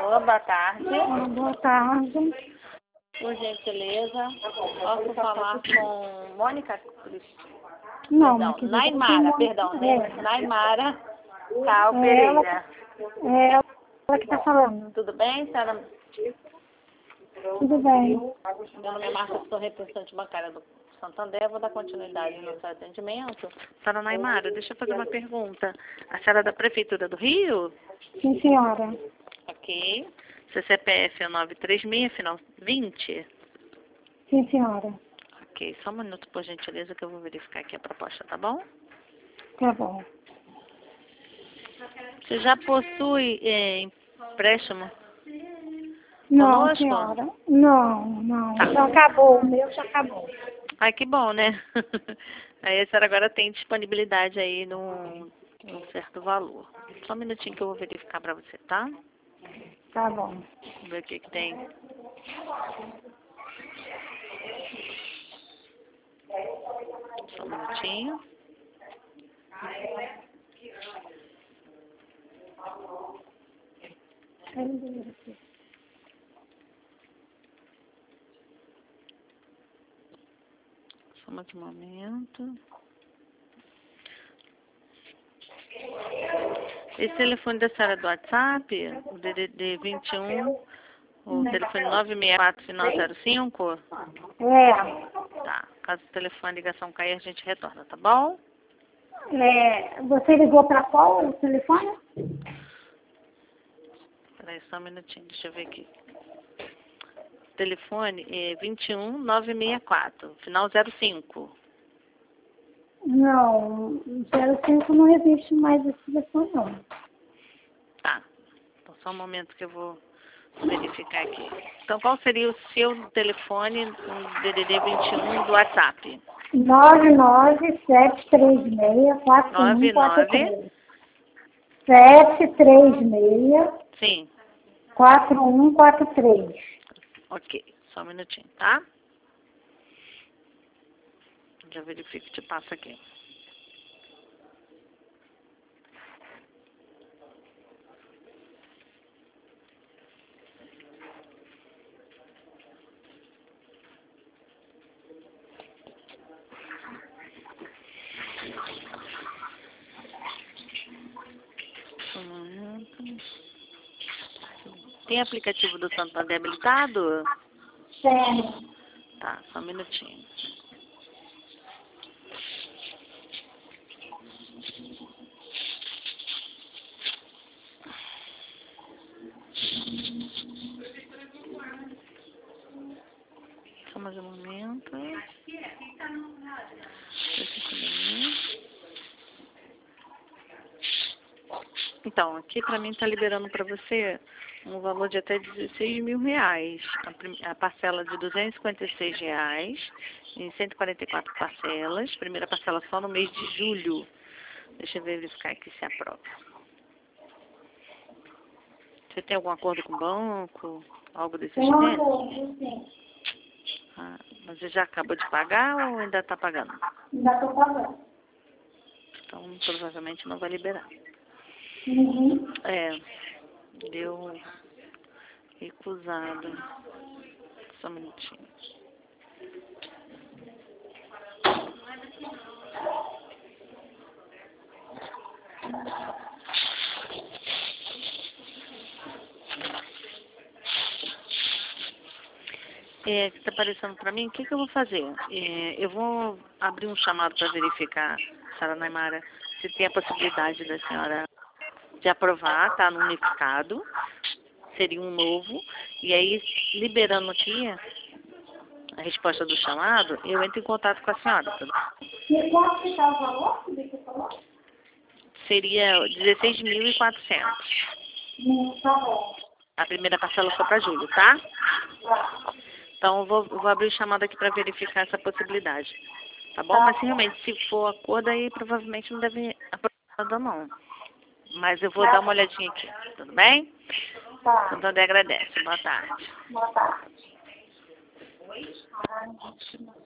Alô, boa tarde. Boa tarde. Por gentileza, posso falar com Mônica? Não, Perdão, Naimara, perdão. Naimara Cal É Pereira. É ela que está falando. Tudo bem, senhora? Tudo bem. Meu nome é Marta, sou representante bancária do Santander. Vou dar continuidade no seu atendimento. Senhora Naimara, deixa eu fazer uma pergunta. A senhora é da Prefeitura do Rio? Sim, senhora. Ok. Seu CPF é 936, final 20? Sim, senhora. Ok, só um minuto, por gentileza, que eu vou verificar aqui a proposta, tá bom? Tá bom. Você já possui empréstimo Não, conosco? senhora. Não. Tá. Já acabou. O meu já acabou. Ai, que bom, né? Aí a senhora agora tem disponibilidade aí num certo valor. Só um minutinho que eu vou verificar pra você, tá? Tá bom. Vamos ver o que que tem. Só um minutinho. Só mais um momento. Esse telefone da senhora é do WhatsApp, o DDD 21, o telefone 964 final 05? É. Tá. Caso o telefone ligação cair, a gente retorna, tá bom? Você ligou para qual o telefone? Peraí, só um minutinho, deixa eu ver aqui. Telefone é 21 964, final 05. Não, 05 não existe mais esse telefone, não. Tá. Então, só um momento que eu vou verificar aqui. Então, qual seria o seu telefone no DDD 21 do WhatsApp? 997364143. 736 Sim. 4143. Ok. Só um minutinho, tá? Já verifico e te passo aqui. Só um momento. Tem aplicativo do Santander habilitado? Sério. Tá, só um minutinho. Só mais um momento. Então, aqui pra mim tá liberando pra você um valor de até R$16.000. A parcela de R$256 em 144 parcelas. Primeira parcela só no mês de julho. Deixa eu verificar aqui se aprova. Você tem algum acordo com o banco? Algo desse Tem tipo? uma coisa, sim. Ah, mas você já acabou de pagar ou ainda está pagando? Ainda estou pagando. Então, provavelmente não vai liberar. Uhum. Deu recusado. Só um minutinho. Que está aparecendo para mim, o que eu vou fazer? Eu vou abrir um chamado para verificar, senhora Naimara, se tem a possibilidade da senhora de aprovar, tá? No unificado, seria um novo, e aí, liberando aqui a resposta do chamado, eu entro em contato com a senhora, tudo bem? E quanto que está o valor que você falou? Seria 16.400. Tá bom. A primeira parcela só para julho, tá? Tá. Então, eu vou abrir o chamado aqui para verificar essa possibilidade. Tá bom? Mas, realmente, se for acordo, aí provavelmente não deve aprovar, não. Mas eu vou dar uma olhadinha aqui. Tudo bem? Tá. Santander agradece. Boa tarde. Boa tarde.